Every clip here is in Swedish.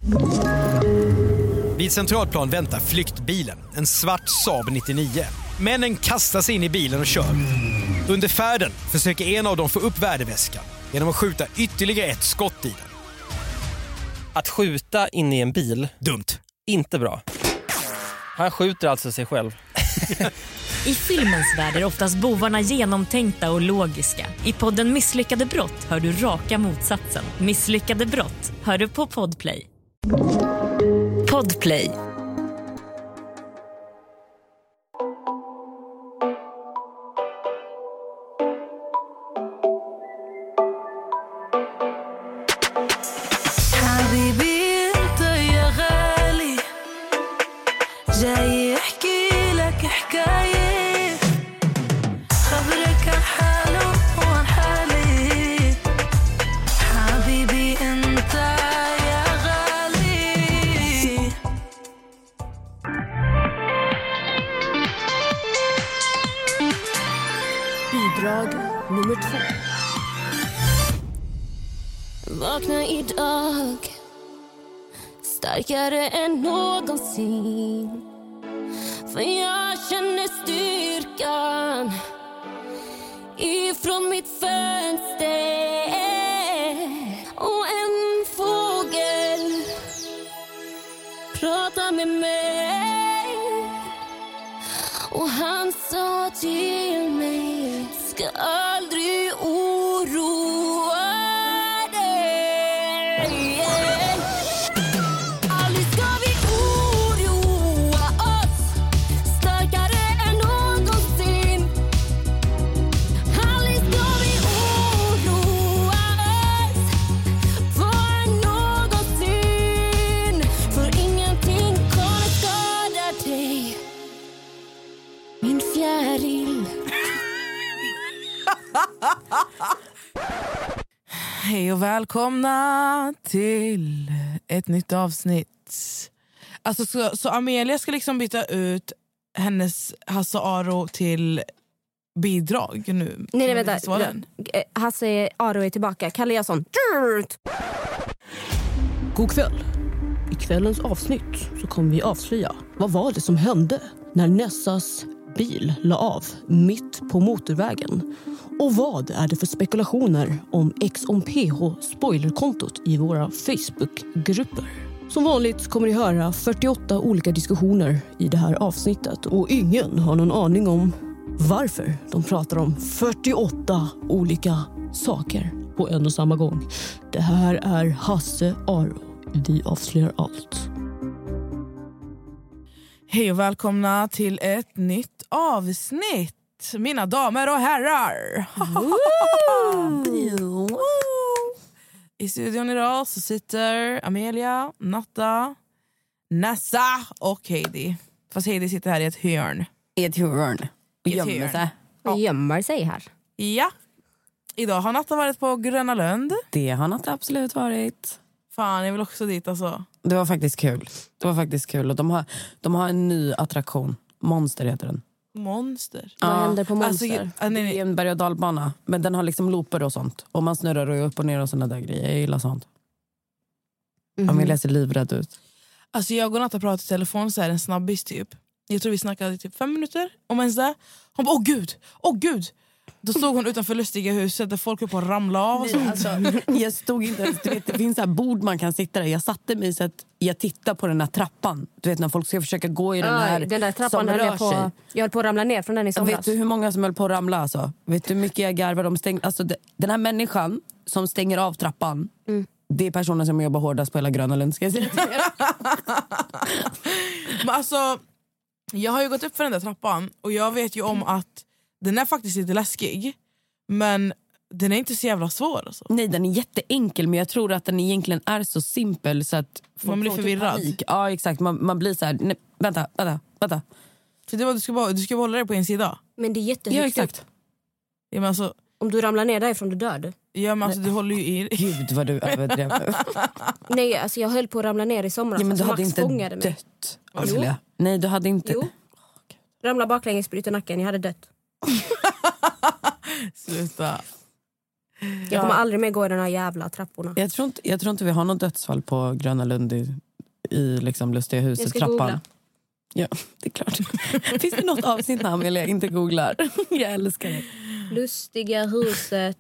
Vid Centralplan väntar flyktbilen, en svart Saab 99. Männen kastar sig in i bilen och kör. Under färden försöker en av dem få upp värdeväskan genom att skjuta ytterligare ett skott i den. Att skjuta in i en bil, dumt. Inte bra. Han skjuter alltså sig själv. I filmens värld är oftast bovarna genomtänkta och logiska. I podden Misslyckade brott hör du raka motsatsen. Misslyckade brott hör du på Podplay. Podplay. Bidrag nummer 2. Vakna idag starkare än någonsin, för jag känner styrkan ifrån mitt fönster. Och en fågel pratar med mig, och han sa till mig: ska aldrig oroa dig. Aldrig ska vi oroa oss starkare än någonsin. Aldrig ska vi oroa oss för någonsin, för ingenting kommer skada dig, min fjäril. Hej och välkomna till ett nytt avsnitt. Alltså så Amelia ska liksom byta ut hennes Hasse Aro till bidrag nu. Nej, vänta. Hasse Aro är tillbaka. Kalle Jansson. God kväll. I kvällens avsnitt så kommer vi avslöja vad var det som hände när Nessas bil la av mitt på motorvägen. Och vad är det för spekulationer om XOMPH spoilerkontot i våra Facebookgrupper? Som vanligt kommer ni höra 48 olika diskussioner i det här avsnittet. Och ingen har någon aning om varför de pratar om 48 olika saker på en och samma gång. Det här är Hasse Aro. Vi avslöjar allt. Hej och välkomna till ett nytt avsnitt, mina damer och herrar. I studion idag så sitter Amelia, Natta, Nessa och Heidi. Fast Heidi sitter här i ett hörn. I ett hörn. Och gömmer sig. Och gömmer sig här. Ja. Idag har Natta varit på Gröna Lund. Det har Natta absolut varit. Fan, jag vill också dit alltså. Det var faktiskt kul. Och de har en ny attraktion. Monster heter den. Monster? Ja. Vad händer på Monster? Alltså, det är en berg- och dalbana. Men den har liksom looper och sånt. Och man snurrar och upp och ner och såna där grejer. Jag gillar sånt. Amelia ser livrädd ut. Alltså jag och Natta pratade i telefon så här, en snabbis typ. Jag tror vi snackade i typ 5 minuter. Om ens där. Hon bara, åh gud. Då stod hon utanför Lustiga huset där folk höll på att ramla av och sånt. Alltså, jag stod inte ens, du vet, det finns så här bord man kan sitta där. Jag satte mig så att jag tittar på den här trappan. Du vet när folk ska försöka gå i den där trappan jag höll på att ramla ner från den i somras. Vet du hur många som höll på att ramla alltså? Vet du hur mycket jag garvar de stänger? Alltså den här människan som stänger av trappan, det är personen som jobbar hårdast på hela Gröna Lund, ska jag säga. Men alltså, jag har ju gått upp för den där trappan och jag vet ju om att den är faktiskt lite läskig, men den är inte så jävla svår alltså. Nej, den är jätteenkel, men jag tror att den egentligen är så simpel så att man blir förvirrad. Ja, exakt. Man blir så här, nej, vänta. För det var, du ska hålla dig på en sida. Men det är jättehögt. Ja, exakt. Ja, men alltså, om du ramlar ner därifrån, du dör. Ja, men alltså, du håller ju i. Gud vad du överdrev. Nej, alltså jag höll på att ramla ner i somras. Ja, men du alltså, hade Max inte dött. Alltså, nej, du hade inte. Jo. Ramla baklänges, bryta nacken, jag hade dött. Sluta. Jag kommer aldrig mer gå i den här jävla trapporna. Jag tror inte vi har något dödsfall på Gröna Lund i liksom Lustiga huset. Jag ska trappan. googla. Ja, det är klart. Finns det något avsnitt när Amelia inte googlar? Jag älskar det. Lustiga huset.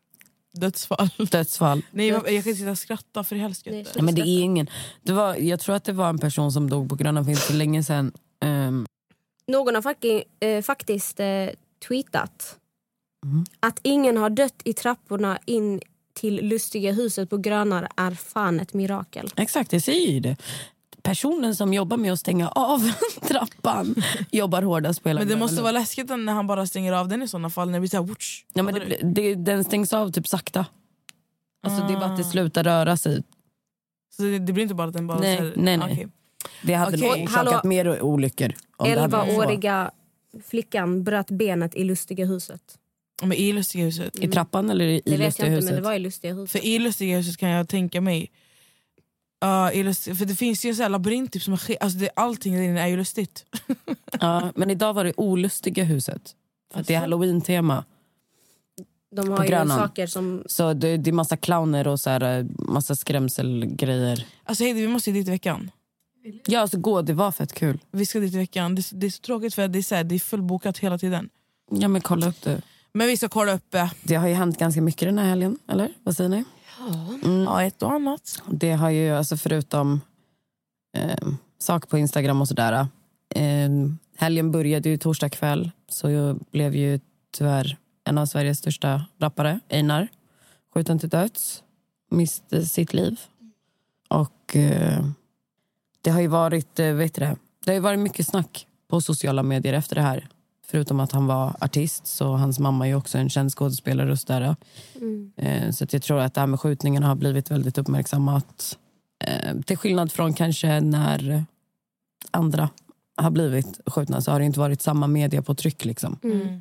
Dödsfall. Nej, jag kan inte sitta och skratta för helskotta. Ja, men det är ingen. Jag tror att det var en person som dog på Gröna Lund för länge sedan. Någon har faktiskt tweetat att ingen har dött i trapporna in till Lustiga huset på Gröna är fan ett mirakel. Exakt, jag säger ju det. Personen som jobbar med att stänga av trappan jobbar hårdast på hela. Men det måste Lund. vara läskigt när han bara stänger av den i sådana fall. När det blir så här, ja, men den stängs av typ sakta. Alltså det är bara att det slutar röra sig. Så det blir inte bara att den bara... Nej. Okay. Det hade nog orsakat mer olyckor. 11-åriga flickan bröt benet i Lustiga huset. Men i Lustiga huset? I trappan eller i det vet Lustiga jag inte, huset? men det var i Lustiga huset. För i Lustiga huset kan jag tänka mig... för det finns ju en sån här labyrint typ, som alltså allting där inne är ju lustigt. Ja, men idag var det Olustiga huset. För det är Halloween-tema. De har ju saker som... Så det är massa clowner och så här, massa skrämselgrejer. Alltså Heidi, vi måste dit i veckan. Ja, alltså det var fett kul. Vi ska dit i veckan. Det är så tråkigt för att det är fullbokat hela tiden. Ja, men kolla upp det. Men vi ska kolla upp det. Det har ju hänt ganska mycket den här helgen, eller? Vad säger ni? Ja, ett och annat. Det har ju, alltså förutom sak på Instagram och sådär. Helgen började ju torsdag kväll. Så jag blev ju tyvärr en av Sveriges största rappare, Einar, skjuten till döds. Miste sitt liv. Och det har ju varit, det har ju varit mycket snack på sociala medier efter det här. Förutom att han var artist, så hans mamma är ju också en känd skådespelare och sådär. Så att jag tror att det här med skjutningarna har blivit väldigt uppmärksammat. Till skillnad från kanske när andra har blivit skjutna, så har det inte varit samma media på tryck liksom.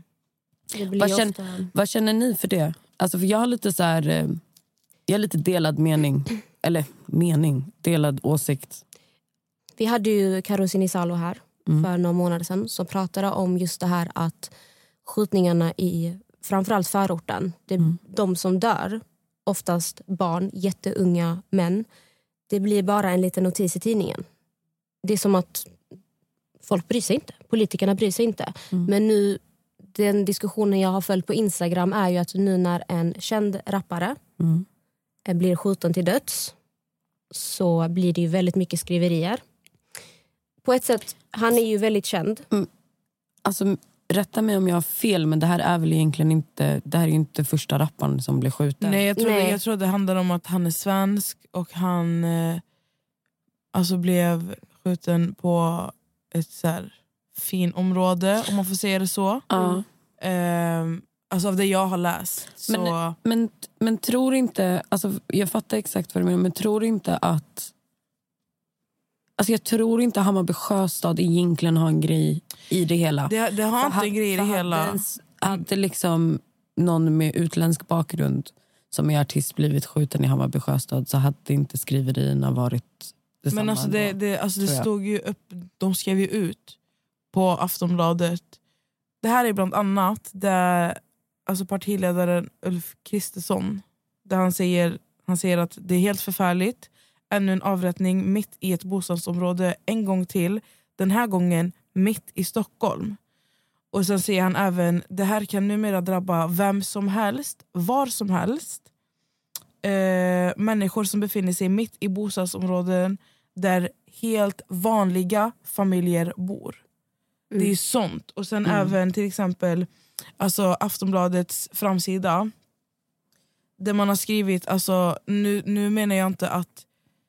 Vad känner ni för det? Alltså för jag har lite så här, jag har lite delad mening. Eller delad åsikt. Vi hade ju Karo Sinisalo här för några månader sedan, som pratade om just det här att skjutningarna i framförallt förorten, det är de som dör, oftast barn, jätteunga män, det blir bara en liten notis i tidningen. Det är som att folk bryr sig inte, politikerna bryr sig inte. Men nu, den diskussionen jag har följt på Instagram är ju att nu när en känd rappare blir skjuten till döds, så blir det ju väldigt mycket skriverier. På ett sätt, han är ju väldigt känd. Alltså, rätta mig om jag har fel, men det här är väl egentligen inte, det här är ju inte första rapparen som blir skjuten. Nej, jag tror det handlar om att han är svensk och han alltså blev skjuten på ett så här fin område, om man får säga det så. Alltså av det jag har läst. Så... Men tror inte, alltså jag fattar exakt vad du menar, men tror inte att, alltså jag tror inte Hammarby Sjöstad egentligen har en grej i det hela. Det har inte en grej i det hela. Hade liksom någon med utländsk bakgrund som är artist blivit skjuten i Hammarby Sjöstad, så hade inte skriverierna varit detsamma. Men alltså det stod ju upp, de skrev ju ut på Aftonbladet. Det här är bland annat där alltså partiledaren Ulf Kristersson, där han säger att det är helt förfärligt. Ännu en avrättning mitt i ett bostadsområde en gång till. Den här gången mitt i Stockholm. Och sen säger han även, det här kan numera drabba vem som helst, var som helst. Människor som befinner sig mitt i bostadsområden där helt vanliga familjer bor. Det är sånt. Och sen även till exempel alltså Aftonbladets framsida, där man har skrivit, alltså nu menar jag inte att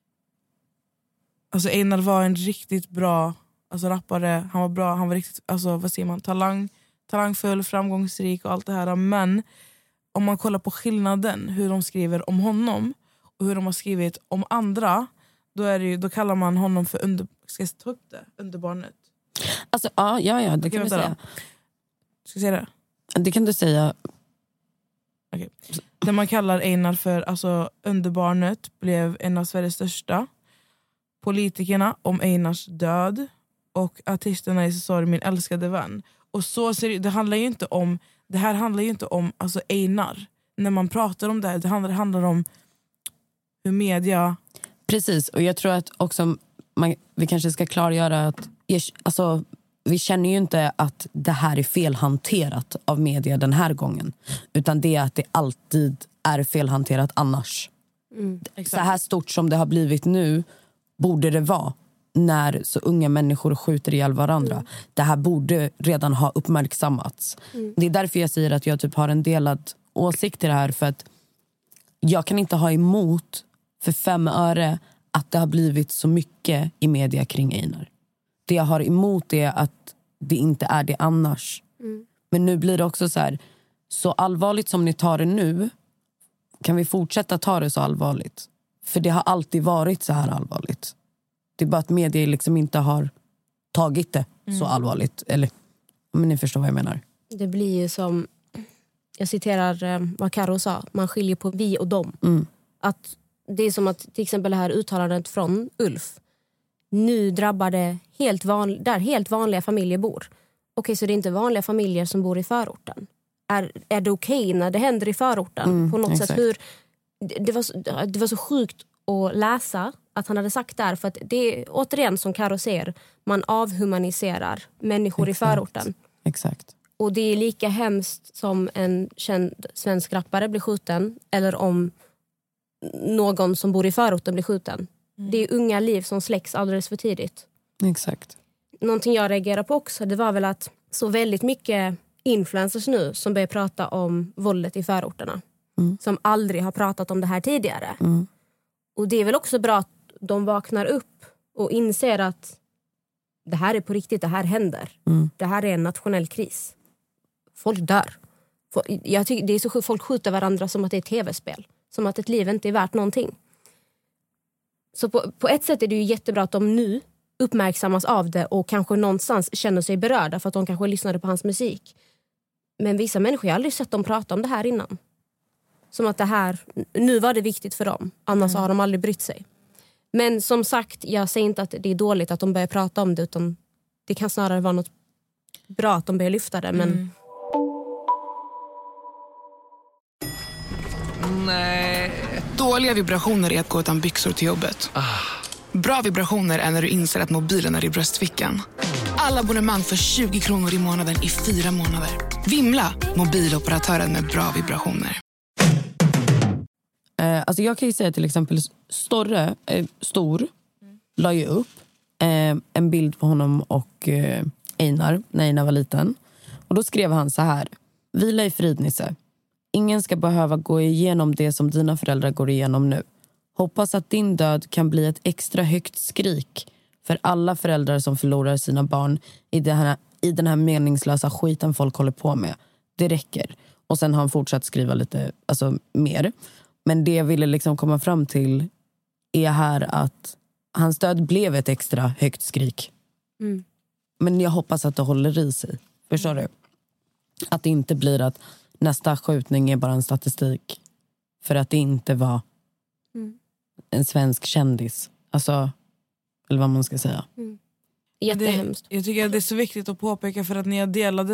alltså Einar var en riktigt bra alltså rappare, han var bra, han var riktigt, alltså vad säger man, talangfull, framgångsrik och allt det här, men om man kollar på skillnaden hur de skriver om honom och hur de har skrivit om andra, då kallar man honom för ska jag ta upp det? Underbarnet. Alltså ja, det kan du säga. Ska jag säga det? Det kan du säga. Okay. Det man kallar Einar för alltså underbarnet blev en av Sveriges största. Politikerna om Einars död och artisterna i Sorry min älskade vän. Och så det här handlar ju inte om alltså Einar när man pratar om det handlar om hur media... Precis, och jag tror att också vi kanske ska klargöra att alltså, vi känner ju inte att det här är felhanterat av media den här gången. Utan det är att det alltid är felhanterat annars. Så här stort som det har blivit nu borde det vara när så unga människor skjuter ihjäl varandra. Det här borde redan ha uppmärksammats. Det är därför jag säger att jag typ har en delad åsikt i det här. För att jag kan inte ha emot för 5 öre att det har blivit så mycket i media kring Einar. Det jag har emot är att det inte är det annars. Men nu blir det också så här, så allvarligt som ni tar det nu, kan vi fortsätta ta det så allvarligt? För det har alltid varit så här allvarligt. Det är bara att media liksom inte har tagit det så allvarligt. Eller, men ni förstår vad jag menar. Det blir ju som, jag citerar vad Karo sa, man skiljer på vi och dem. Att det är som att till exempel det här uttalandet från Ulf. Nu drabbar det där helt vanliga familjer bor. Okej, så det är inte vanliga familjer som bor i förorten. Är det okej när det händer i förorten? På något sätt. Det var så sjukt att läsa att han hade sagt där. För att det är återigen som Karo säger. Man avhumaniserar människor i förorten. Exakt. Och det är lika hemskt som en känd svensk rappare blir skjuten. Eller om någon som bor i förorten blir skjuten. Det är unga liv som släcks alldeles för tidigt. Exakt. Någonting jag reagerar på också, det var väl att så väldigt mycket influencers nu som börjar prata om våldet i förorterna. Som aldrig har pratat om det här tidigare. Och det är väl också bra att de vaknar upp och inser att det här är på riktigt, det här händer. Det här är en nationell kris. Folk dör. Jag tycker det är så sjukt, folk skjuter varandra som att det är ett tv-spel. Som att ett liv inte är värt någonting. Så på ett sätt är det ju jättebra att de nu uppmärksammas av det och kanske någonstans känner sig berörda för att de kanske lyssnade på hans musik. Men vissa människor, jag har aldrig sett dem prata om det här innan. Som att det här, nu var det viktigt för dem. Annars har de aldrig brytt sig. Men som sagt, jag säger inte att det är dåligt att de börjar prata om det, utan det kan snarare vara något bra att de börjar lyfta det. Men... Nej. Dåliga vibrationer är att gå utan byxor till jobbet. Bra vibrationer är när du inser att mobilen är i bröstfickan. Alla abonnemang för 20 kronor i månaden i 4 månader. Vimla, mobiloperatören med bra vibrationer. Alltså jag kan ju säga till exempel Stor la ju upp en bild på honom och Einar när Einar var liten. Och då skrev han så här: vila i frid, Nisse. Ingen ska behöva gå igenom det som dina föräldrar går igenom nu. Hoppas att din död kan bli ett extra högt skrik för alla föräldrar som förlorar sina barn i den här meningslösa skiten folk håller på med. Det räcker. Och sen har han fortsatt skriva lite mer. Men det jag ville liksom komma fram till är här att hans död blev ett extra högt skrik. Men jag hoppas att det håller i sig. Förstår du? Att det inte blir att nästa skjutning är bara en statistik. För att det inte var en svensk kändis. Alltså, eller vad man ska säga. Jättehemskt. Jag tycker att det är så viktigt att påpeka, för att när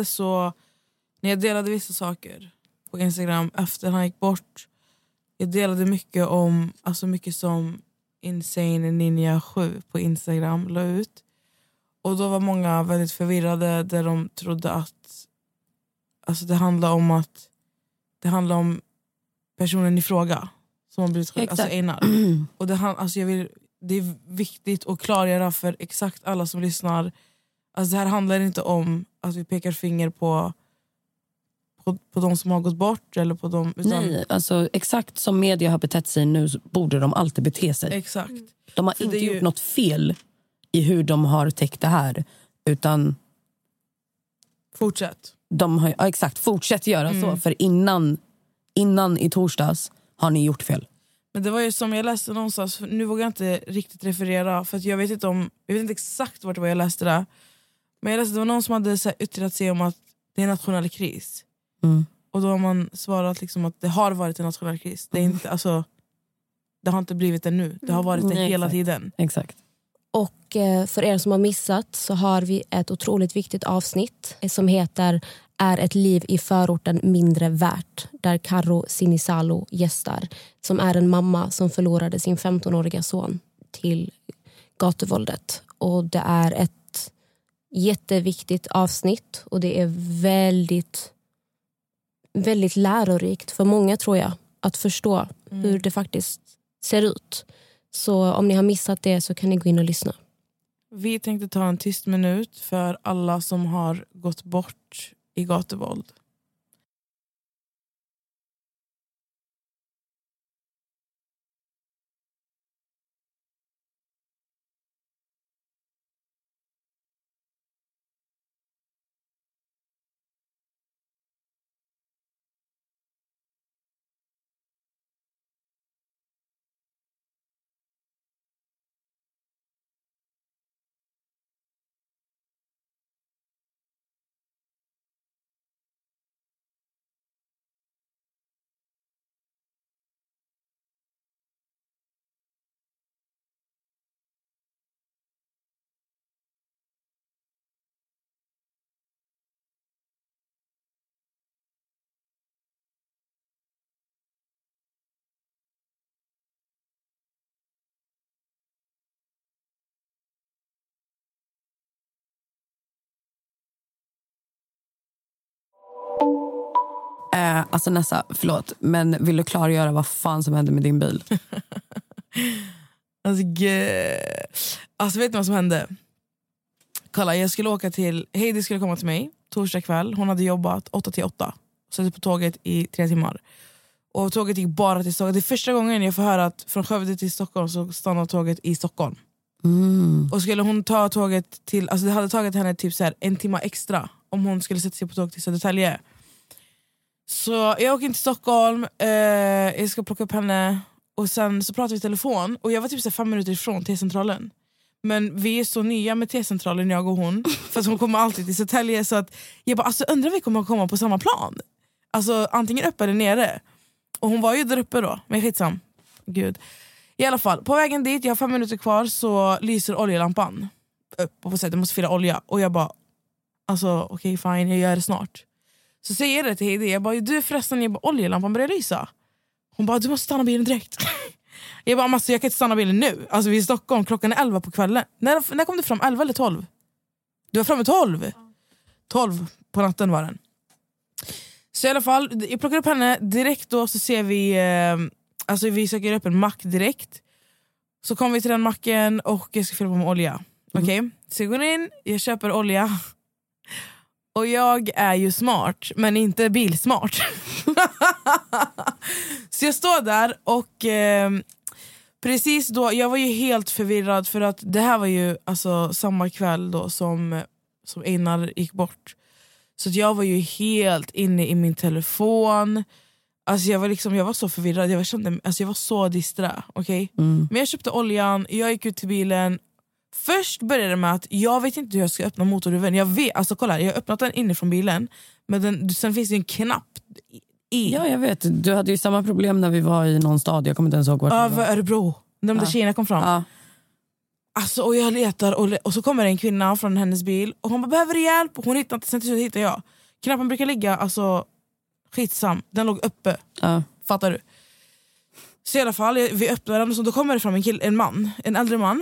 jag delade vissa saker på Instagram efter han gick bort. Jag delade mycket om, alltså mycket som Insane Ninja 7 på Instagram la ut. Och då var många väldigt förvirrade, där de trodde att alltså det handlar om personen i fråga som har blivit skjuten, alltså Einar. Och det är viktigt att klargöra för exakt alla som lyssnar. Alltså det här handlar inte om att vi pekar finger på de som har gått bort eller på dem, utan... Nej, alltså exakt som media har betett sig nu så borde de alltid bete sig. Exakt. De har inte gjort något fel i hur de har täckt det här, utan fortsätt. Fortsätt göra så, för innan i torsdags har ni gjort fel. Men det var ju som jag läste någonstans, nu vågar jag inte riktigt referera för att jag vet inte exakt vart det var jag läste det. Men jag läste det var någon som hade så här yttrat sig om att det är en nationell kris. Och då har man svarat liksom att det har varit en nationell kris. Det är inte, alltså, det har inte blivit det nu. Det har varit det hela tiden. Exakt. Och för er som har missat så har vi ett otroligt viktigt avsnitt som heter Är ett liv i förorten mindre värt? Där Karo Sinisalo gästar, som är en mamma som förlorade sin 15-åriga son till gatuvåldet. Och det är ett jätteviktigt avsnitt och det är väldigt, väldigt lärorikt för många, tror jag, att förstå hur det faktiskt ser ut. Så om ni har missat det så kan ni gå in och lyssna. Vi tänkte ta en tyst minut för alla som har gått bort i gatuvåld. Alltså Nessa, förlåt, men vill du klargöra vad fan som hände med din bil? Alltså vet ni vad som hände? Kolla, jag skulle åka till Heidi skulle komma till mig torsdag kväll. Hon hade jobbat 8-8. Satt på tåget i 3 timmar. Och tåget gick bara till Stockholm. Det är första gången jag får höra att från Skövde till Stockholm så stannar tåget i Stockholm. Och skulle hon ta tåget till, alltså det hade tagit henne typ så här 1 timme extra om hon skulle sätta sig på tåget till Södertälje. Så jag åker in till Stockholm, jag ska plocka upp henne och sen så pratar vi i telefon och jag var typ så 5 minuter ifrån T-centralen. Men vi är så nya med T-centralen, jag och hon, för att hon kommer alltid till Södertälje, så att jag bara, alltså undrar vi kommer komma på samma plan. Alltså antingen uppe eller nere. Och hon var ju där uppe då, men skitsam. Gud. I alla fall, på vägen dit, jag har 5 minuter kvar, så lyser oljelampan upp och på sätt jag måste fylla olja. Och jag bara, alltså okej, fine, jag gör det snart. Så säger jag det till Heidi, jag bara, du förresten, jag bara, oljelampan börjar lysa. Hon bara, du måste stanna bilen direkt. Jag bara, alltså, jag kan inte stanna bilen nu. Alltså vi är i Stockholm, klockan är 11 på kvällen. När kom du fram? 11 eller 12? Du var framme 12? 12 på natten var den. Så i alla fall, jag plockar upp henne direkt då, så ser vi, alltså vi söker upp en mack direkt. Så kommer vi till den macken och jag ska fylla på med olja. Okej? Så jag går in, jag köper olja. Och jag är ju smart, men inte bilsmart. Så jag står där och precis då, jag var ju helt förvirrad, för att det här var ju alltså samma kväll då som Einar gick bort. Så att jag var ju helt inne i min telefon. Alltså jag var så förvirrad, jag var så disträ, okej? Men jag köpte oljan, jag gick ut till bilen. Först började det med att jag vet inte hur jag ska öppna motorhuven. Jag vet, alltså kolla, jag har öppnat den inifrån bilen, men sen finns det en knapp i. Ja, jag vet. Du hade ju samma problem när vi var i någon stad. Jag kommer inte ens ihåg vart det var. Örebro. De där tjejerna kom fram. Ja. Alltså, och jag letar och så kommer en kvinna från hennes bil och hon bara, behöver hjälp? Hon hittar inte, sen till slut hittar jag. Knappen brukar ligga, alltså skitsam. Den låg uppe. Fattar du? Så i alla fall, vi öppnar den och så då kommer det fram en äldre man.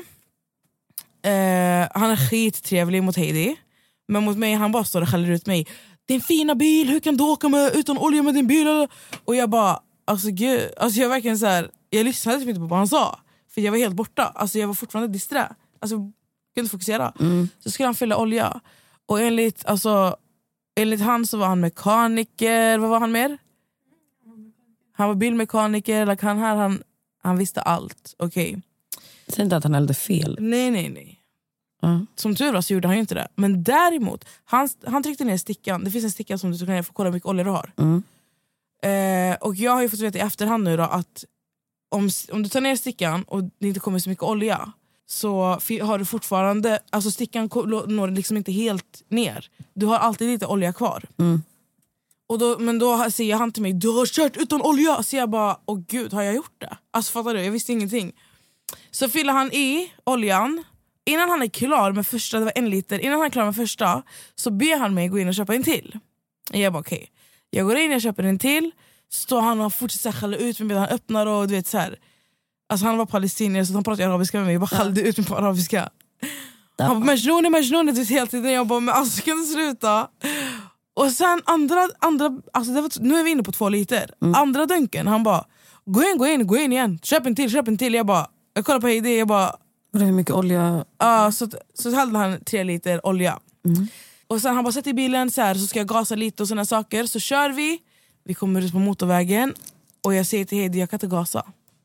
Han är skittrevlig mot Heidi, men mot mig, han bara står och skäller ut mig. Din fina bil, hur kan du åka utan olja med din bil? Och jag bara, alltså gud, alltså jag verkligen så här, jag lyssnade typ inte på vad han sa, för jag var helt borta. Alltså jag var fortfarande disträ. Alltså jag kunde inte fokusera. Så skulle han fylla olja. Och enligt han så var han mekaniker. Vad var han mer? Han var bilmekaniker. Han visste allt. Okej. Säg inte att han hällde fel. Nej. Som tur var så gjorde han ju inte det. Men däremot, han tryckte ner stickan. Det finns en sticka som du kan få kolla hur mycket olja du har. Och jag har ju fått veta i efterhand nu då att om du tar ner stickan och det inte kommer så mycket olja, så har du fortfarande, alltså stickan når liksom inte helt ner. Du har alltid lite olja kvar. Och men då säger han till mig, du har kört utan olja. Så jag bara, åh gud, har jag gjort det? Alltså fattar du, jag visste ingenting. Så fyller han i oljan innan han är klar med första, det var 1 liter, innan han är klar med första så ber han mig gå in och köpa en till. Jag bara okej. Jag går in, jag köper en till. Står han och fortsätter skälla ut mig medan han öppnar och du vet så här. Alltså han var palestinier så han pratade arabiska med mig. Jag bara skällde ut mig på arabiska. Han bara Majnouni du vet hela tiden. Jag bara men alltså kan du sluta? Och sen andra alltså det var, nu är vi inne på 2 liter. Andra dunken, han bara gå in igen. Köp en till. Jag kollar på Heidi, jag bara hur mycket olja? Så hällde han 3 liter olja. Och sen han bara sätter i bilen så här, så ska jag gasa lite och såna saker. Så kör vi. Vi kommer ut på motorvägen. Och jag säger till Heidi, jag kan inte gasa.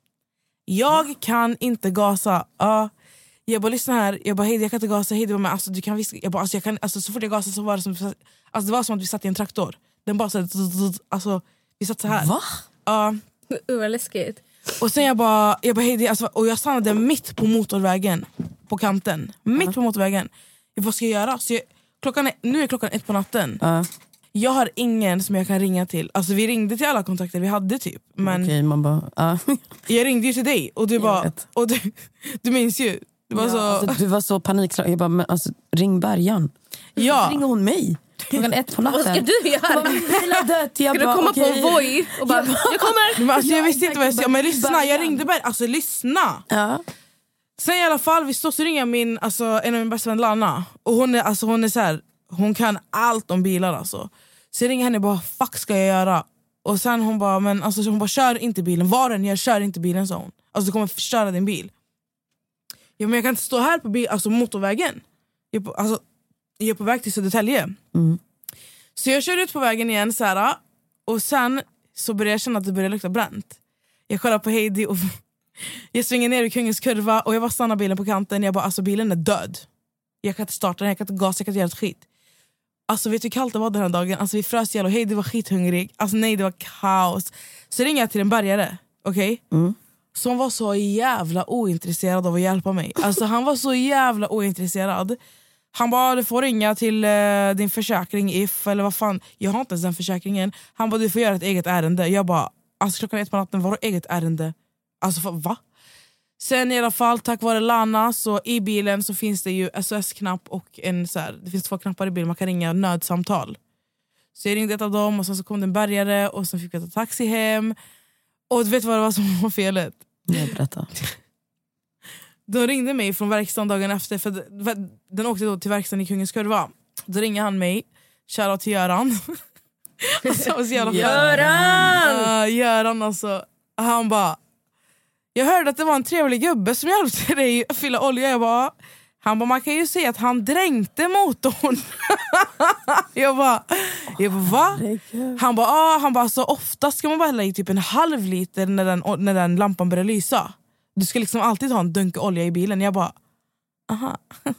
Jag kan inte gasa. Jag bara lyssna här. Jag bara Heidi, jag kan inte gasa. Heidi bara men alltså du kan viska. Jag bara jag kan alltså så fort jag gasade så var det som alltså det var som att vi satt i en traktor. Den bara så här, alltså vi satt så här. Va? Vad läskigt. Och sen jag bara Heidi alltså, och jag stannade mitt på motorvägen på kanten. Mitt på motorvägen. Vad ska jag göra? Så nu är klockan 1 på natten. Jag har ingen som jag kan ringa till. Alltså vi ringde till alla kontakter vi hade typ. Men okej, man bara jag ringde ju till dig och du bara och du minns ju. Du var så alltså, du var så panikslagen. Jag bara men alltså ring Bergan. Ja. Ringer hon mig? Klockan 1 på natten. Vad ska du göra? Ska du komma på Voi och bara jag kommer. Men alltså jag visste inte vad jag sa. Men lyssna, jag ringde Bergan. Alltså lyssna. Ja. Sen i alla fall vi står så ringer en av min bästa vän Lana. Och hon är så här, hon kan allt om bilar alltså. Så jag ringer henne och bara fuck ska jag göra? Och sen hon bara kör inte bilen. Jag kör inte bilen sa hon. Alltså du kommer förstöra din bil. Ja men jag kan inte stå här på motorvägen. Jag är på väg till Södertälje. Så jag kör ut på vägen igen så här, och sen så börjar jag känna att det börjar lukta bränt. Jag kollar på Heidi och jag svänger ner i Kungens kurva och jag bara stannar bilen på kanten. Jag bara alltså bilen är död. Jag kan inte starta den, jag kan inte gasa, jag kan inte göra ett skit. Alltså vet du hur kallt det var den här dagen? Alltså vi frös ihjäl och Heidi var skithungrig. Alltså nej det var kaos. Så ringer jag till en bärgare, okej? Som var så jävla ointresserad av att hjälpa mig. Alltså han var så jävla ointresserad. Han bara du får ringa till din försäkring if eller vad fan. Jag har inte ens den försäkringen. Han bara du får göra ett eget ärende. Jag bara alltså klockan 1 på natten var det eget ärende. Alltså va? Sen i alla fall tack vare Lana så i bilen så finns det ju SOS-knapp och en så här, det finns 2 knappar i bilen man kan ringa nödsamtal. Så jag ringde ett av dem och sen så kom det en bärgare och sen fick jag ta taxi hem. Och du vet vad det var som var felet? Jag berättar. De ringde mig från verkstaden dagen efter för den åkte då till verkstaden i Kungens kurva. Då ringde han mig. Shoutout till Göran. Alltså, Göran alltså. Han bara jag hörde att det var en trevlig gubbe som hjälpte dig att fylla olja. Han bara man kan ju se att han dränkte motorn. jag bara va? Han bara så ofta ska man bara hälla i typ 1/2 liter när den lampan börjar lysa. Du ska liksom alltid ha en dunk olja i bilen. Jag bara aha.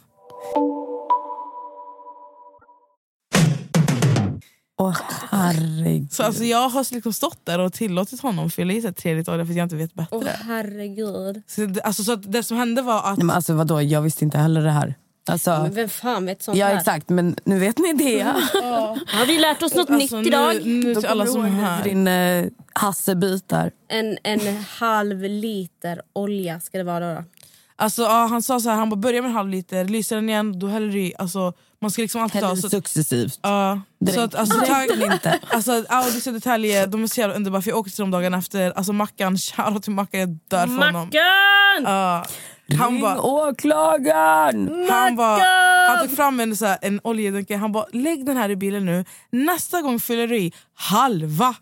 Herregud. Så alltså jag har liksom stått där och tillåtit honom fylla i sig 3 liter olja för att jag inte vet bättre. Herregud. Så det som hände var att nej, men alltså vadå, jag visste inte heller det här. Alltså, men vem fan vet sånt ja här? exakt, men nu vet ni det. Har vi lärt oss något nytt idag? Nu till alla som är här. Din hassebit där. En 1/2 liter olja ska det vara då. Alltså han sa så här, han bara börjar med 1/2 liter, lyser den igen, då häller du i, alltså man ska liksom alltid ta så successivt. Så att alltså inte. Alltså Audi Södertälje, de är så jävla underbara för jag åkte till dem dagen efter. Alltså Mackan, shoutout till Mackan, jag dör för honom. Mackan! Han bara åklagaren. Han tog fram en oljedunke. Han bara lägg den här i bilen nu. Nästa gång fyller du i halva.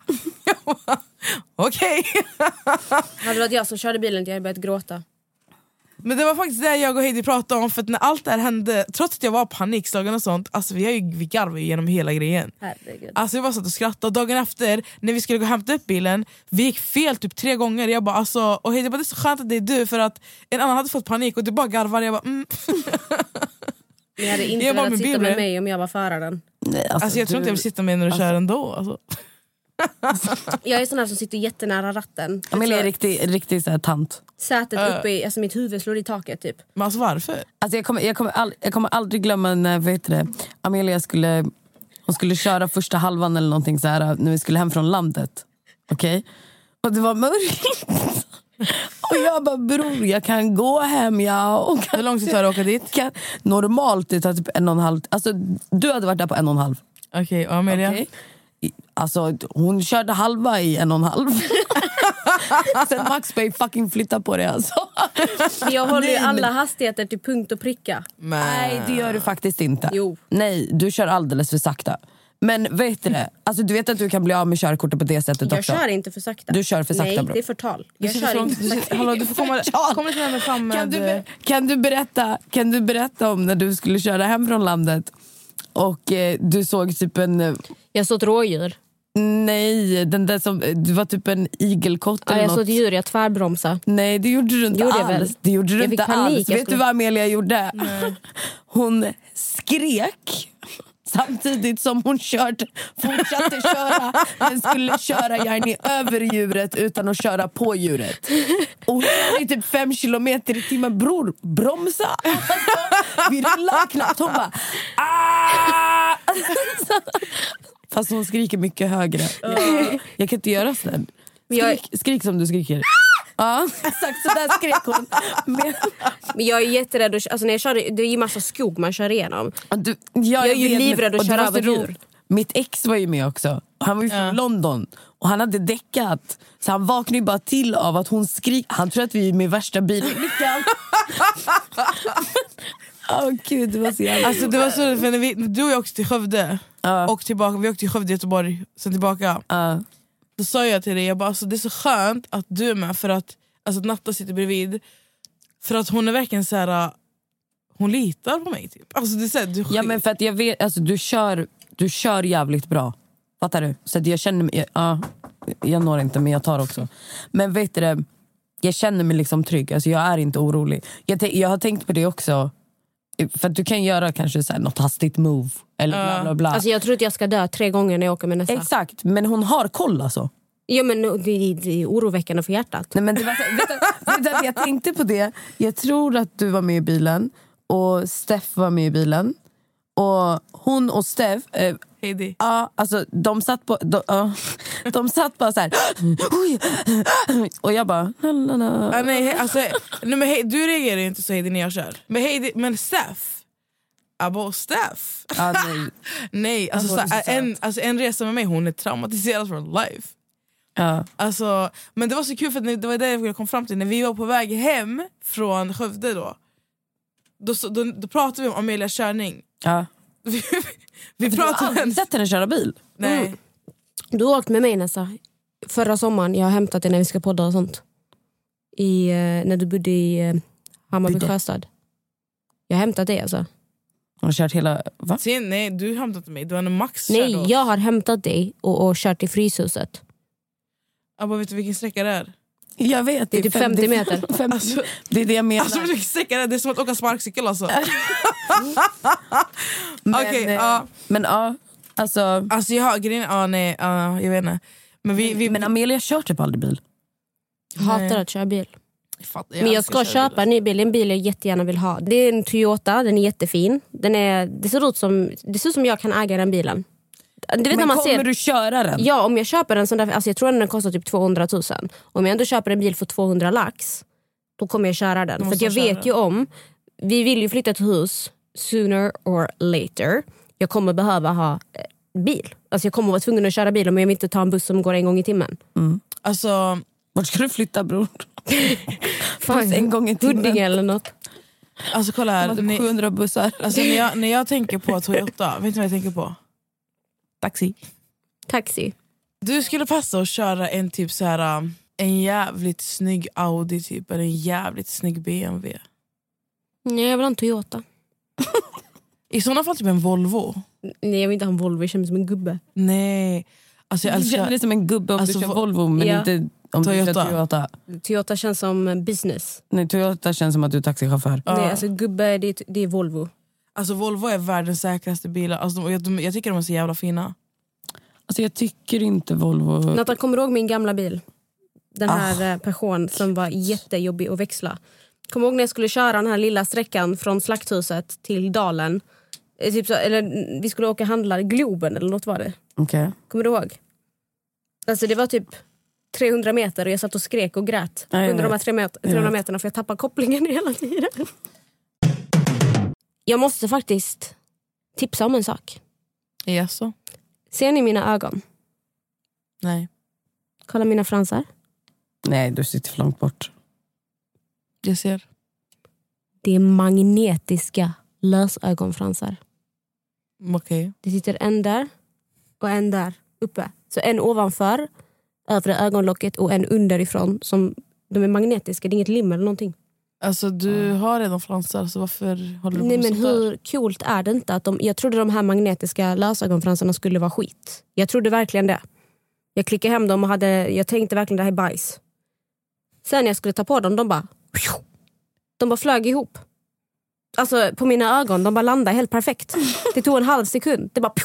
Okej. Hade det varit jag som körde bilen jag hade börjat gråta. Men det var faktiskt det jag och Heidi pratade om. För att när allt det här hände, trots att jag var panikslagen och sånt, alltså vi garvade ju genom hela grejen. Herregud. Alltså vi bara satt och skrattade. Och dagen efter, när vi skulle gå och hämta upp bilen, vi gick fel typ 3 gånger. Jag bara alltså, och Heidi bara det är så skönt att det är du. För att en annan hade fått panik och du bara garvade. Jag bara Ni hade inte velat sitta med mig om jag var föraren. Nej, alltså jag tror inte jag vill sitta med när du kör ändå alltså. Jag är sån här som sitter jättenära ratten. Amelia är riktigt så här tant. Sätet uppe i, alltså mitt huvud slår i taket typ. Men alltså varför? Alltså jag kommer aldrig glömma när Amelia skulle köra första halvan eller någonting så här när vi skulle hem från landet. Okej? Och det var mörkt. Och jag bara, bror, jag kan gå hem, ja. Och Hur långt tar det att åka dit? Normalt det tar typ 1,5. Alltså, du hade varit där på 1,5. Okej, och Amelia? Okay. Alltså, hon körde halva i 1,5. Sen Max Bay fucking flytta på det alltså. Jag håller ju alla hastigheter till punkt och pricka. Nej, det gör du faktiskt inte. Jo. Nej, du kör alldeles för sakta. Men vet du det? Alltså, du vet att du kan bli av med körkortet på det sättet Jag också. kör inte för sakta. Du kör för sakta, Nej, bro. det är förtal. Jag kör inte för sakta. Hallå, du får komma till mig fram med... Kan du berätta om när du skulle köra hem från landet och du såg typ en... Jag såg ett rådjur. Nej, den där som... Du var typ en igelkott eller jag något. såg ett djur, jag tvärbromsade. Nej, det gjorde du inte alls. Det gjorde du inte alls. Vet du vad Amelia gjorde? Nej. Hon skrek samtidigt som hon fortsatte köra, men skulle köra gärna över djuret utan att köra på djuret. Och hon är typ 5 kilometer i timmen. Bror, bromsa! Alltså, vi rullar knappt. Hon bara... Aah! Fast hon skriker mycket högre. Jag kan inte göra sådär. Skrik som du skriker. Ja, exakt, så där skrek hon. Men jag är jätterädd alltså när jag kör, det är ju massa skog man kör igenom. Jag är ju livrädd att köra över djur. Mitt ex var ju med också. Han var ju från London och han hade däckat. Så han vaknade ju bara till av att hon skrik. Han tror att vi är med värsta bilolyckan. Gud, det var så jävla... Alltså det var så, för när du och jag åkte till Skövde och tillbaka, vi åkte till Skövde, Göteborg, sen tillbaka. Då sa jag till dig, jag bara, alltså, det är så skönt att du är med, för att alltså, Natta sitter bredvid. För att hon är verkligen så här, hon litar på mig typ. Alltså, det är så här, ja, men för att jag vet, alltså, du kör jävligt bra. Fattar du? Så att jag känner mig, jag når inte, men jag tar också. Men vet du det, jag känner mig liksom trygg. Alltså, jag är inte orolig. Jag har tänkt på det också. För att du kan göra kanske så här, något hastigt move eller bla bla bla. Alltså jag tror att jag ska dö 3 gånger när jag åker med Nessa. Exakt, men hon har koll alltså. Ja, men det är oroväckande för hjärtat. Nej, men det var så, vet du, jag tänkte på det. Jag tror att du var med i bilen och Steff var med i bilen. Och hon och Steff Heidi. Ja, alltså de satt på de satt bara så här. Och jag bara nej, alltså, nej, men du reagerar ju inte så Heidi när jag kör. Men Heidi, men Steff. Steff. Nej. Nej, alltså, en resa med mig, hon är traumatiserad for life. Alltså, men det var så kul, för att det var det jag kom fram till när vi var på väg hem från Skövde då pratade vi om Amelias körning. Vi pratade om... Har du sett henne köra bil? Nej. Du har åkt med mig Nessa förra sommaren. Jag har hämtat dig när vi ska podda och sånt. När du bodde i Hammarby Sjöstad. Jag har hämtat dig alltså. Hon har kört hela... Va? Nej, du har hämtat mig. Du har en Max. Nej, jag har hämtat dig och kört till Fryshuset. Vet du vilken sträcka det är? Jag vet. Det är typ 50 meter. Alltså, det är det jag menar. Alltså, vilken sträcka det är? Det är som att åka sparkcykel alltså. Men alltså jag har grejen, jag vet inte. Men Amelia kör typ aldrig bil. Jag hatar att köra bil. Men jag ska köpa en ny bil. En bil jag jättegärna vill ha. Det är en Toyota, den är jättefin. Det ser ut som jag kan äga den bilen. Du vet, men man kommer du köra den? Ja, om jag köper en sån där, alltså jag tror att den kostar typ 200 000. Om jag ändå köper en bil för 200 lax, då kommer jag köra den. För att jag vet ju om, vi vill ju flytta till hus sooner or later. Jag kommer behöva ha bil. Alltså jag kommer vara tvungen att köra bil om jag vill inte ta en buss som går 1 gång i timmen. Alltså, vart ska du flytta, bror? Fan, 1 gång i timmen. Huddinge eller något. Alltså kolla här, 700 bussar. Alltså när jag tänker på Toyota, vet du vad jag tänker på? Taxi. Du skulle passa att köra en typ så här, en jävligt snygg Audi typ, eller en jävligt snygg BMW. Nej, jag vill ha en Toyota. I sådana fall typ en Volvo. Nej, jag vill inte ha en Volvo, jag känner mig som en gubbe. Nej. Alltså jag känner dig som en gubbe om du kör Volvo, men inte om du kör Toyota. Toyota känns som business. Nej, Toyota känns som att du är taxichaufför. Nej, alltså gubbe, det är Volvo. Alltså Volvo är världens säkraste bilar. Alltså, jag tycker de är så jävla fina. Alltså jag tycker inte Volvo... Nathan, kommer du ihåg min gamla bil? Den här Peugeot som var jättejobbig att växla. Kommer du ihåg när jag skulle köra den här lilla sträckan från Slakthuset till Dalen? Typ så, eller vi skulle åka och handla Globen eller något var det. Okay. Kommer du ihåg? Alltså det var typ 300 meter och jag satt och skrek och grät under de här 300 meterna för jag tappade kopplingen hela tiden. Jag måste faktiskt tipsa om en sak. Jaså? Ser ni mina ögon? Nej. Kolla mina fransar. Nej, du sitter för långt bort. Jag ser. Det är magnetiska lösögonfransar. Okej. Det sitter en där och en där uppe. Så en ovanför övre ögonlocket och en underifrån. Som, de är magnetiska, det är inget lim eller någonting. Alltså du har redan fransar, så varför håller du på Nej, med men sånt där? hur coolt är det inte att jag trodde de här magnetiska lösögonfransarna skulle vara skit. Jag trodde verkligen det. Jag klickade hem dem och jag tänkte verkligen det här är bajs. Sen när jag skulle ta på dem, de bara flög ihop. Alltså på mina ögon, de bara landade helt perfekt. Det tog en halv sekund. Det bara...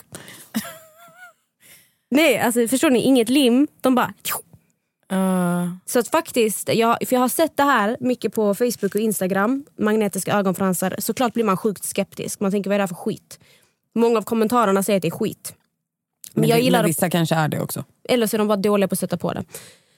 Nej, alltså förstår ni? Inget lim. De bara... Så att faktiskt, för jag har sett det här mycket på Facebook och Instagram, magnetiska ögonfransar. Såklart blir man sjukt skeptisk. Man tänker, vad är det här för skit? Många av kommentarerna säger att det är skit. Men vissa kanske är det också. Eller så är de bara dåliga på att sätta på det.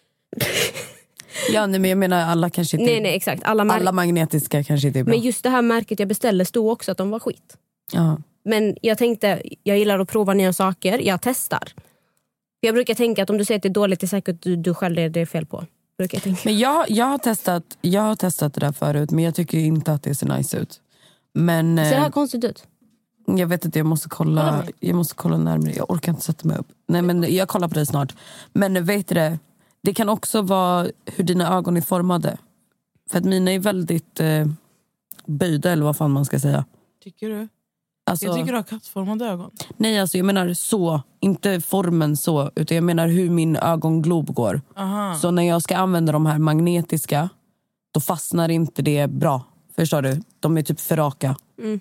Ja, nej, men jag menar alla kanske inte... Nej, exakt. Alla magnetiska kanske inte är bra. Men just det här märket jag beställde stod också att de var skit. Ja. Men jag tänkte, jag gillar att prova nya saker. Jag testar. Jag brukar tänka att om du säger att det är dåligt, det är säkert du själv är det fel på. Brukar jag tänka. Men jag har testat det där förut, men jag tycker inte att det ser nice ut. Men, ser det här konstigt ut? Jag vet inte, jag måste kolla närmare. Jag orkar inte sätta mig upp. Nej, men jag kollar på det snart. Men vet du det kan också vara hur dina ögon är formade. För att mina är väldigt böjda, eller vad fan man ska säga. Tycker du? Alltså, jag tycker du har kattformade ögon. Nej, alltså jag menar så. Inte formen så, utan jag menar hur min ögonglob går. Aha. Så när jag ska använda de här magnetiska, då fastnar inte det bra. Förstår du? De är typ för raka.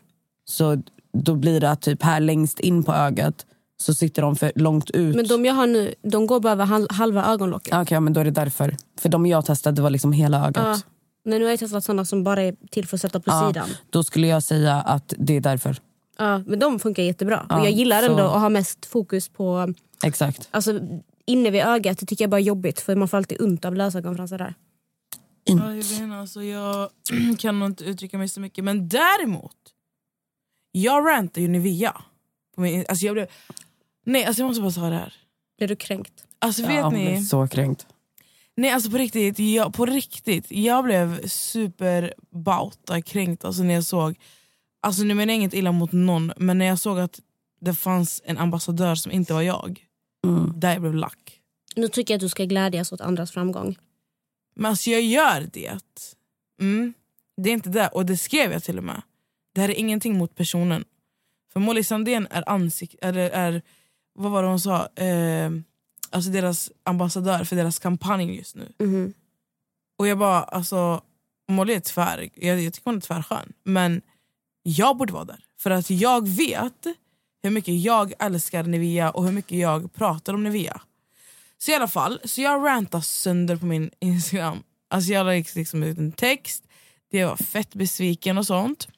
Så då blir det typ här längst in på ögat, så sitter de för långt ut. Men de jag har nu, de går bara över halva ögonlocket. Okej, men då är det därför. För de jag testade, det var liksom hela ögat. Men nu har jag testat sådana som bara är till för att sätta på sidan. Då skulle jag säga att det är därför. Ja, men de funkar jättebra. Och jag gillar ändå att ha mest fokus på... Exakt. Alltså, inne vid ögat, det tycker jag bara är jobbigt. För man får alltid ont av lösögonfransar där. Ja, jag kan nog inte uttrycka mig så mycket. Men däremot, jag rantar ju Nivea. Alltså jag måste bara säga det här. Blir du kränkt? Alltså vet ni? Jag blev så kränkt. Nej, alltså på riktigt. Jag blev superbauta kränkt alltså när jag såg... Alltså nu menar jag inget illa mot någon, men när jag såg att det fanns en ambassadör som inte var jag, där jag blev lack. Nu tycker jag att du ska glädjas åt andras framgång. Men alltså jag gör det. Det är inte det, och det skrev jag till och med. Det här är ingenting mot personen. För Molly Sandén är vad var det hon sa? Alltså deras ambassadör för deras kampanj just nu. Och jag bara, alltså Molly är tvär. Jag tycker hon är tvärskön. Men jag borde vara där. För att jag vet hur mycket jag älskar Nivea och hur mycket jag pratar om Nivea. Så i alla fall, så jag rantar sönder på min Instagram. Alltså jag la liksom ut en text. Det var fett besviken och sånt.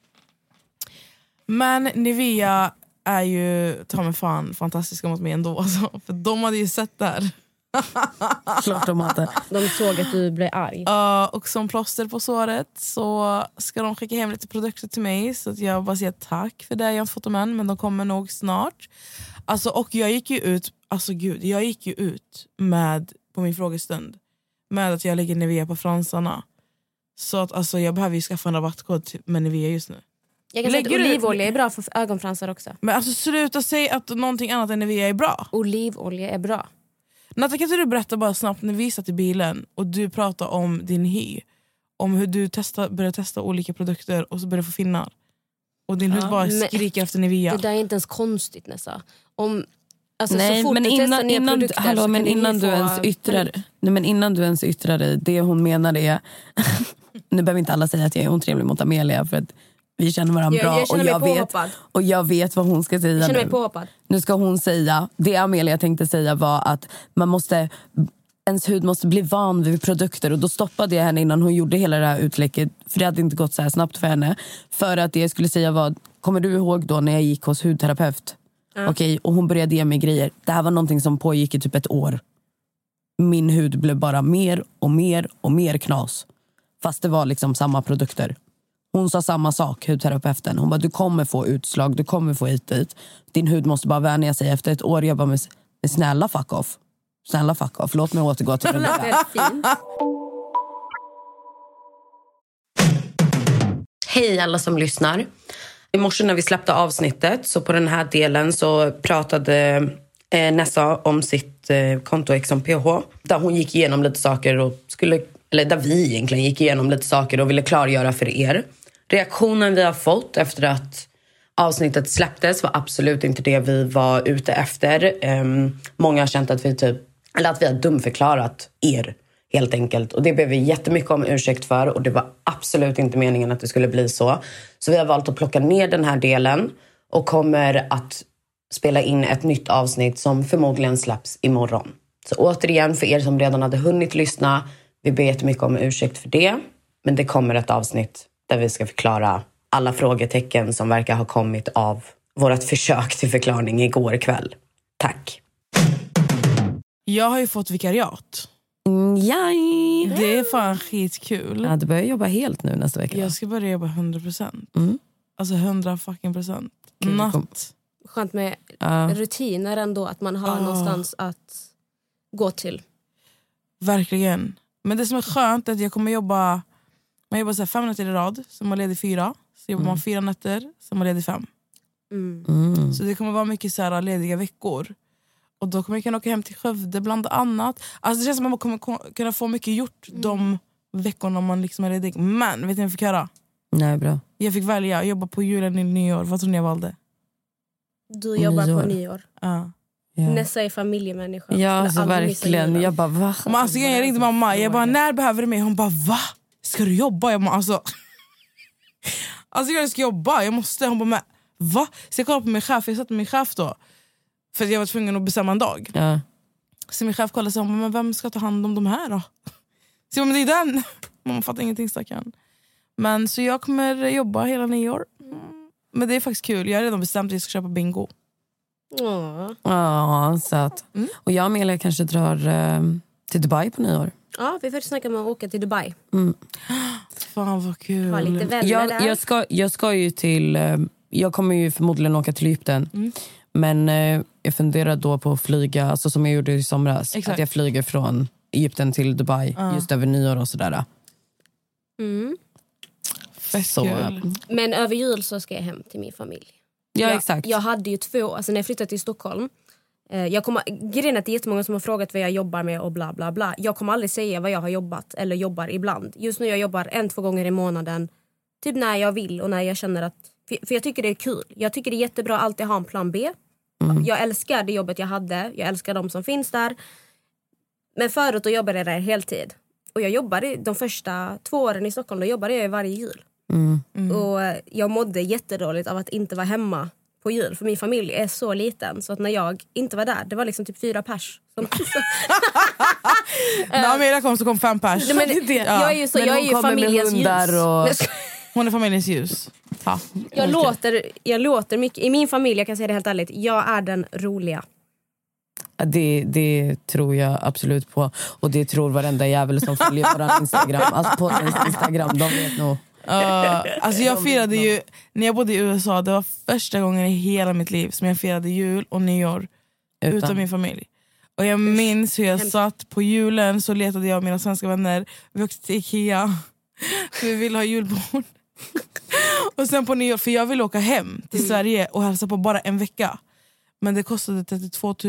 Men Nivea är ju, ta mig fan, fantastiska mot mig ändå. Alltså, för de hade ju sett det här. Klart de hade. De såg att du blev arg. Och som plåster på såret så ska de skicka hem lite produkter till mig. Så att jag bara säger tack för det. Jag har inte fått dem än, men de kommer nog snart. Alltså, och jag gick ju ut, alltså gud, jag gick ju ut med, på min frågestund, med att jag lägger Nivea på fransarna. Så att alltså, jag behöver ju skaffa en rabattkod med Nivea just nu. Jag kan säga att olivolja är bra för ögonfransar också. Men alltså sluta säga att någonting annat än Nivea är bra. Olivolja är bra. Natta, kan inte du berätta bara snabbt när vi satt i bilen och du pratade om din hy, om hur du började testa olika produkter och så började få finnar. Och din hud bara skriker efter Nivea. Det där är inte ens konstigt nästan. Alltså, nej, men innan du ens yttrar dig, det hon menar är nu behöver inte alla säga att jag är otrevlig mot Amelia, för att vi känner varandra bra och jag vet vad hon ska säga. Jag känner mig påhoppad. Nu ska hon säga, det Amelia tänkte säga var att ens hud måste bli van vid produkter, och då stoppade jag henne innan hon gjorde hela det här utläcket, för det hade inte gått så här snabbt för henne. För att det jag skulle säga var, kommer du ihåg då när jag gick hos hudterapeut? Okej, och hon började ge mig grejer. Det här var någonting som pågick i typ ett år. min hud blev bara mer och mer och mer knas. Fast det var liksom samma produkter. Hon sa samma sak, hudterapeuten. Hon bara, du kommer få utslag, du kommer få hit dit. Din hud måste bara vänja sig efter ett år. Jag bara, med snälla fuck off. Snälla fuck off, låt mig återgå till det där. Hej alla som lyssnar. I morse när vi släppte avsnittet, så på den här delen så pratade Nessa om sitt konto Exxon PH. Där hon gick igenom lite saker och där vi egentligen gick igenom lite saker och ville klargöra för er. Reaktionen vi har fått efter att avsnittet släpptes var absolut inte det vi var ute efter. Många har känt att vi har dumförklarat er helt enkelt. Och det ber vi jättemycket om ursäkt för, och det var absolut inte meningen att det skulle bli så. Så vi har valt att plocka ner den här delen och kommer att spela in ett nytt avsnitt som förmodligen släpps imorgon. Så återigen, för er som redan hade hunnit lyssna, vi ber jättemycket om ursäkt för det. Men det kommer ett avsnitt där vi ska förklara alla frågetecken som verkar ha kommit av vårt försök till förklaring igår kväll. Tack. Jag har ju fått vikariat. Yay. Det är fan skitkul. Ja, du börjar jobba helt nu nästa vecka. Jag ska börja jobba 100%. Alltså 100%. Natt. Skönt med rutiner ändå, att man har någonstans att gå till. Verkligen. Men det som är skönt är att jag kommer jobba, man jobbar så här 5 nätter i rad, så man leder 4. Så jobbar man 4 nätter, så man leder 5. Så det kommer vara mycket så här lediga veckor. Och då kommer jag kunna åka hem till Skövde bland annat. Alltså det känns som att man kommer kunna få mycket gjort de veckorna man liksom är ledig. Men vet ni vad jag fick göra? Nej, bra. Jag fick välja att jobba på julen i nyår. Vad tror ni jag valde? Du jobbar på nyår. Ja. Nessa är familjemänniska. Ja, så verkligen. Jag bara, va? Men alltså, jag ringde mamma. Jag bara, när behöver du mig? Hon bara, va? Ska du jobba? Jag bara, alltså jag ska jobba. Jag måste. Hon bara, men va? Så jag kollade på min chef. Jag satt med min chef då. För jag var tvungen att bestämma en dag. Ja. Så min chef kollade och sa, men vem ska ta hand om de här då? Så jag bara, men det är den. Man fattar ingenting, stackaren. Men så jag kommer jobba hela nyår. Men det är faktiskt kul. Jag har redan bestämt att jag ska köpa bingo. Ja, söt. Och jag och Amelia kanske drar till Dubai på nyår. Ja, vi får snacka om att åka till Dubai. Fan vad kul. Ha lite vänner där. Jag ska ju till... Jag kommer ju förmodligen åka till Egypten. Men jag funderar då på att flyga, alltså som jag gjorde i somras. Exakt. Att jag flyger från Egypten till Dubai just över nyår och sådär. Så. Men över jul så ska jag hem till min familj. Ja, exakt. Jag hade ju 2, alltså när jag flyttade till Stockholm. Grejen är att det är jättemånga som har frågat vad jag jobbar med och bla bla bla. Jag kommer aldrig säga vad jag har jobbat eller jobbar ibland. Just nu jag jobbar 1-2 gånger i månaden. Typ när jag vill och när jag känner att... För jag tycker det är kul. Jag tycker det är jättebra att alltid ha en plan B. Jag älskar det jobbet jag hade. Jag älskar de som finns där. Men förut då jobbade jag där heltid. Och jag jobbade de första 2 åren i Stockholm. Då jobbade jag varje jul. Och jag mådde jättedåligt av att inte vara hemma på jul. För min familj är så liten. Så att när jag inte var där, det var liksom typ 4 pers. När Amelia kom så kom 5 pers. Jag är ju familjens ljus. Hon är familjens ljus. Ja. Jag låter mycket. I min familj, jag kan säga det helt ärligt, jag är den roliga. Det tror jag absolut på. Och det tror varenda jävel som följer vår Instagram. Alltså på Instagram, de vet nog. Alltså jag firade ju, när jag bodde i USA, det var första gången i hela mitt liv som jag firade jul och nyår utan min familj. Och jag minns hur jag satt på julen, så letade jag och mina svenska vänner. Vi åkte till Ikea. Vi ville ha julbord. Och sen på nyår, för jag ville åka hem till Sverige och hälsa på bara en vecka. Men det kostade 32 000.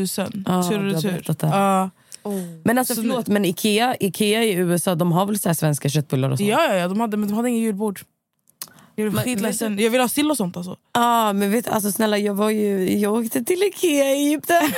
Men alltså förlåt, men Ikea i USA, de har väl så här svenska köttbullar och sånt? Ja, men de hade ingen julbord. Jag blev skitledsen. Jag vill ha sill och sånt alltså. Men vet alltså snälla, jag åkte till Ikea i Egypten.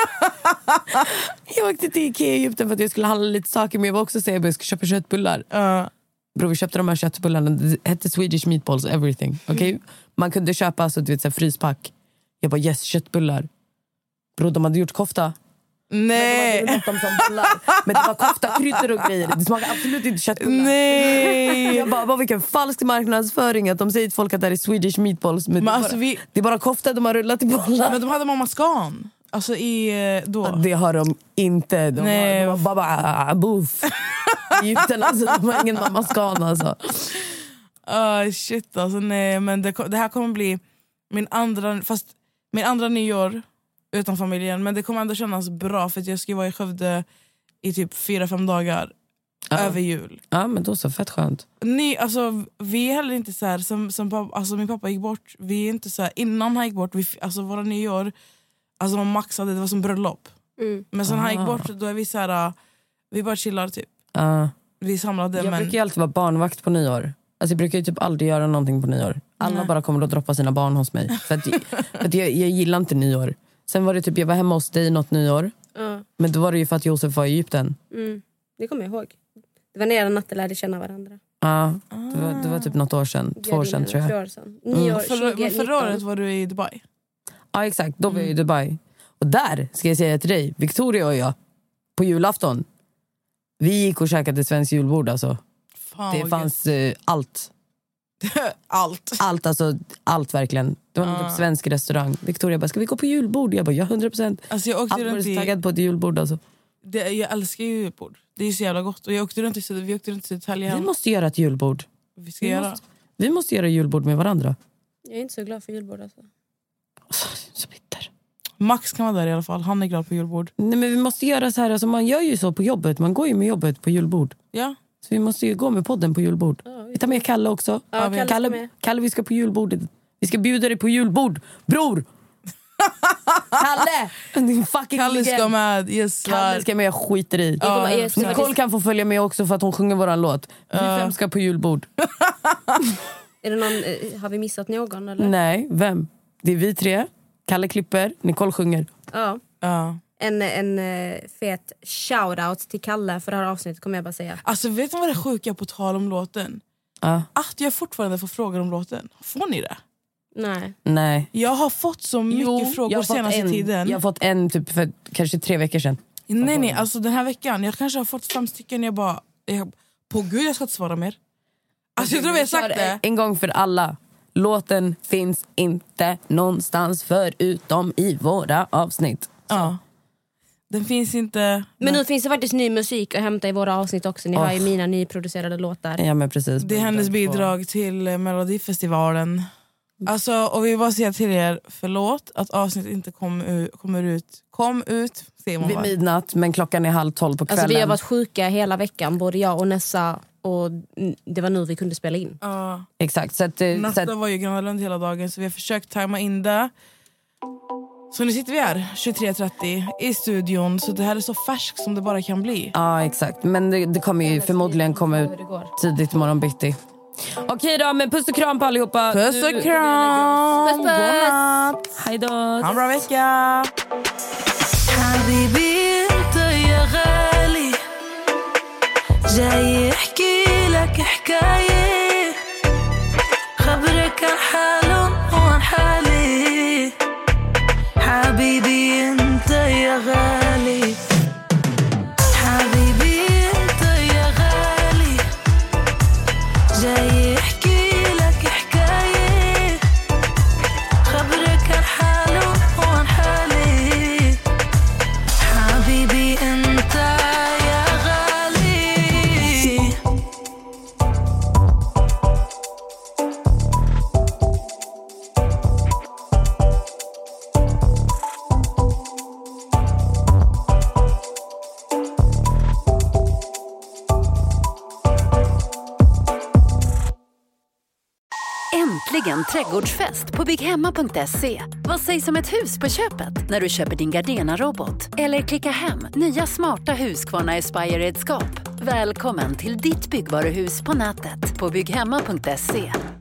Jag åkte till Ikea i Egypten för att jag skulle handla lite saker, men jag var också säga att jag skulle köpa köttbullar. Bro, vi köpte de här köttbullarna. Det hette Swedish meatballs, everything. Okay? Man kunde köpa alltså, du vet, så här, fryspack. Jag bara, yes, köttbullar. Bro, de hade gjort kofta. Nej. Men det var kofta, kryddor och grejer. Det smakar absolut inte köttbullar. Nej. Jag bara, vilken falsk marknadsföring att de säger till folk att det är Swedish meatballs. Men alltså det är bara kofta de har rullat i bollar. Men de hade mamma skan. Alltså då. Det har de inte. De var bara buff. Egypten, alltså, de har ingen mammaskan alltså. Shit alltså, nej. Men det här kommer bli min andra nyår utan familjen. Men det kommer ändå kännas bra för att jag ska vara i Skövde i typ 4-5 dagar över jul. Ja, men då så fett skönt. Alltså, vi är heller inte så här alltså, min pappa gick bort. Vi är inte så här, innan han gick bort, alltså våra nyår, alltså de maxade, det var som bröllop. Men sen han gick bort, då är vi så här, vi bara chillar typ. Vi samlade. Jag brukar ju alltid vara barnvakt på nyår. Alltså jag brukar ju typ aldrig göra någonting på nyår. Alla bara kommer att droppa sina barn hos mig. För att jag gillar inte nyår. Sen var det typ, jag var hemma hos dig något nyår. Men då var det ju för att Josef var i Egypten. Det kommer jag ihåg. Det var när natten lärde känna varandra. Ja, det var typ något år sedan. 2 år sedan tror jag. Förra året var du i Dubai. Ja exakt, då var jag i Dubai. Och där ska jag säga till dig, Victoria och jag, på julafton, vi gick och käkade svensk julbord alltså. Fan, det fanns allt. Allt verkligen. Det var en typ svensk restaurang. Victoria bara, ska vi gå på julbord? Jag bara, ja 100%. Alltså jag åkte runt så taggad på ett julbord alltså. Jag älskar ju julbord. Det är så jävla gott. Och vi åkte runt i Italien. Vi måste göra ett julbord. Vi måste göra julbord med varandra. Jag är inte så glad för julbord alltså. Så bitter. Max kan vara där i alla fall. Han är glad på julbord. Nej, men vi måste göra så här. Alltså, man gör ju så på jobbet. Man går ju med jobbet på julbord. Ja. Så vi måste ju gå med podden på julbord. Vi tar med Kalle också. Kalle, vi ska på julbordet. Vi ska bjuda dig på julbord. Bror! Kalle! Din fucking Kalle ska med. Yes, Kalle ska med, jag skiter i. Nicole kan få följa med också för att hon sjunger våran låt. Vi 5 ska på julbord. Är det någon, har vi missat någon eller? Nej, vem? Det är vi 3. Kalle klipper, Nicole sjunger. Ja. En fet shoutout till Kalle för det här avsnittet kommer jag bara säga. Alltså vet du vad det sjuka på tal om låten? Att jag fortfarande får frågor om låten. Får ni det? Nej. Jag har fått så mycket frågor senaste tiden. Jag har fått en typ för kanske 3 veckor sedan. Nej, alltså den här veckan. Jag kanske har fått 5 stycken. Jag på gud, jag ska inte svara mer. Alltså jag tror vi har sagt det. En gång för alla. Låten finns inte någonstans förutom i våra avsnitt. Ja. Den finns inte. Men nu finns det faktiskt ny musik att hämta i våra avsnitt också. Ni har ju mina nyproducerade låtar. Ja men precis. Det är hennes bidrag till Melodifestivalen. Alltså, och vi vill bara säga till er, förlåt att avsnitt inte kommer ut vid midnatt, men klockan är 11:30 på kvällen. Alltså vi har varit sjuka hela veckan, både jag och Nessa, och det var nu vi kunde spela in. Exakt. Natta var ju Gröna Lund hela dagen, så vi har försökt tajma in det. Så nu sitter vi här 23:30 i studion, så det här är så färskt som det bara kan bli. Ja, exakt. Men det kommer ju förmodligen komma ut tidigt imorgon bitti. Okej då, men puss och kram på allihopa. Puss och kram. Puss. Hej då. Ha en bra vecka. حبيبي انت يا غالي جاي احكي لك حكاية خبرك عن حالهم وعن حالي حبيبي انت يا غالي حبيبي انت يا غالي جاي احكي لك حكاية خبرك عن حالهم وعن حالي حبيبي انت يا غالي Äntligen trädgårdsfest på bygghemma.se. Vad sägs om ett hus på köpet när du köper din Gardena-robot? Eller klicka hem nya smarta Husqvarna Aspire-redskap. Välkommen till ditt byggvaruhus på nätet på bygghemma.se.